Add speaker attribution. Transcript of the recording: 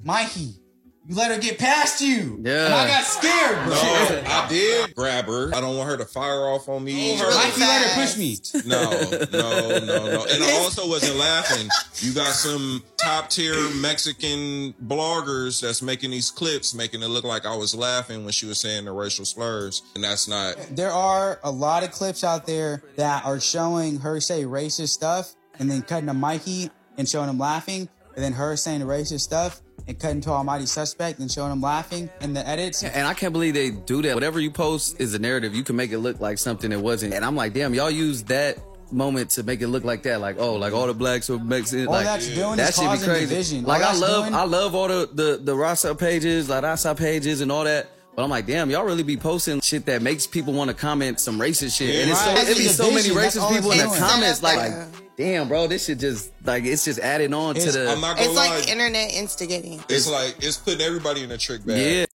Speaker 1: Mikey, you let her get past you.
Speaker 2: Yeah.
Speaker 1: And I got scared, bro.
Speaker 3: No, I did grab her. I don't want her to fire off on me.
Speaker 1: Mikey let her push me.
Speaker 3: No. And I also wasn't laughing. You got some top tier Mexican bloggers that's making these clips, making it look like I was laughing when she was saying the racial slurs. And that's not.
Speaker 1: There are a lot of clips out there that are showing her say racist stuff and then cutting to Mikey and showing him laughing. And then her saying the racist stuff and cutting to Almighty Suspect and showing him laughing in the edits.
Speaker 2: And I can't believe they do that. Whatever you post is a narrative. You can make it look like something it wasn't. And I'm like, damn, y'all use that moment to make it look like that. Like, oh, like all the blacks are Mexican.
Speaker 1: All
Speaker 2: like,
Speaker 1: that's doing
Speaker 2: that
Speaker 1: is
Speaker 2: shit be
Speaker 1: causing
Speaker 2: crazy.
Speaker 1: division.
Speaker 2: Like,
Speaker 1: All
Speaker 2: I love all the Rasa pages, like Rasa pages and all that. But I'm like, damn, y'all really be posting shit that makes people want to comment some racist shit.
Speaker 3: Yeah,
Speaker 2: and
Speaker 1: right.
Speaker 2: it be so many
Speaker 1: Division, that's
Speaker 2: racist
Speaker 1: all
Speaker 2: people in
Speaker 1: it's
Speaker 2: the
Speaker 1: doing.
Speaker 2: comments. Like, damn, bro, this shit just, like, it's just adding on to
Speaker 1: It's-
Speaker 2: the...
Speaker 3: I'm not gonna
Speaker 4: It's
Speaker 3: lie.
Speaker 4: like internet instigating.
Speaker 3: It's like, it's putting everybody in a trick bag.
Speaker 2: Yeah.